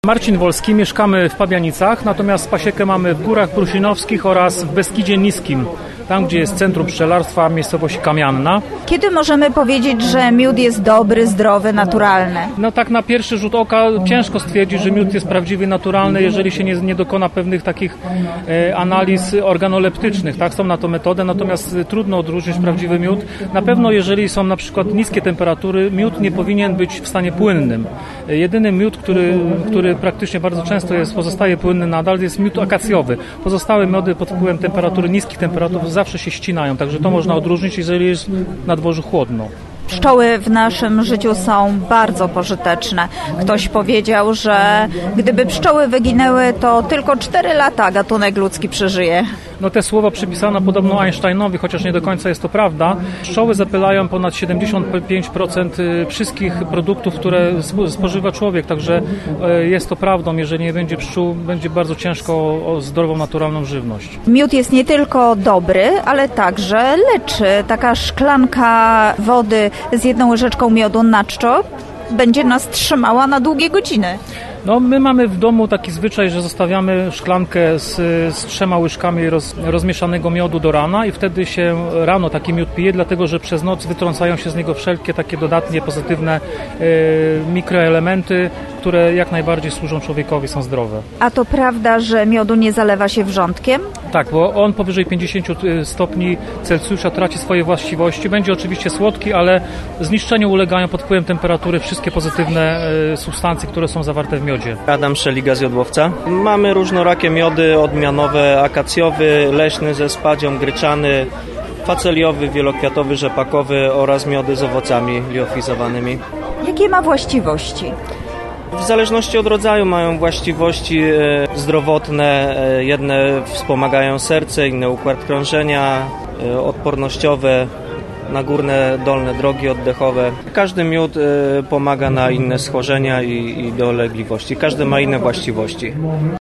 Marcin Wolski, mieszkamy w Pabianicach, natomiast pasiekę mamy w Górach Prusinowskich oraz w Beskidzie Niskim, tam gdzie jest centrum pszczelarstwa, miejscowość Kamianna. Kiedy możemy powiedzieć, że miód jest dobry, zdrowy, naturalny? No tak na pierwszy rzut oka ciężko stwierdzić, że miód jest prawdziwy, naturalny, jeżeli się nie dokona pewnych takich analiz organoleptycznych. Tak, są na to metody, natomiast trudno odróżnić prawdziwy miód. Na pewno jeżeli są na przykład niskie temperatury, miód nie powinien być w stanie płynnym. Jedyny miód, który praktycznie bardzo często pozostaje płynny nadal, jest miód akacjowy. Pozostałe miody pod wpływem temperatury, niskich temperatur zawsze się ścinają, także to można odróżnić, jeżeli jest na dworzu chłodno. Pszczoły w naszym życiu są bardzo pożyteczne. Ktoś powiedział, że gdyby pszczoły wyginęły, to tylko 4 lata gatunek ludzki przeżyje. No te słowa przypisano podobno Einsteinowi, chociaż nie do końca jest to prawda. Pszczoły zapylają ponad 75% wszystkich produktów, które spożywa człowiek, także jest to prawdą. Jeżeli nie będzie pszczół, będzie bardzo ciężko o zdrową, naturalną żywność. Miód jest nie tylko dobry, ale także leczy. Taka szklanka wody z 1 łyżeczką miodu na czczo będzie nas trzymała na długie godziny. No, my mamy w domu taki zwyczaj, że zostawiamy szklankę z 3 łyżkami rozmieszanego miodu do rana i wtedy się rano taki miód pije, dlatego że przez noc wytrącają się z niego wszelkie takie dodatnie, pozytywne mikroelementy, które jak najbardziej służą człowiekowi, są zdrowe. A to prawda, że miodu nie zalewa się wrzątkiem? Tak, bo on powyżej 50 stopni Celsjusza traci swoje właściwości. Będzie oczywiście słodki, ale zniszczeniu ulegają pod wpływem temperatury wszystkie pozytywne substancje, które są zawarte w miodzie. Adam Szeliga z Jodłowca. Mamy różnorakie miody odmianowe, akacjowy, leśny ze spadzią, gryczany, faceliowy, wielokwiatowy, rzepakowy oraz miody z owocami liofilizowanymi. Jakie ma właściwości? W zależności od rodzaju mają właściwości zdrowotne, jedne wspomagają serce, inne układ krążenia, odpornościowe, na górne, dolne drogi oddechowe. Każdy miód pomaga na inne schorzenia i dolegliwości. Każdy ma inne właściwości.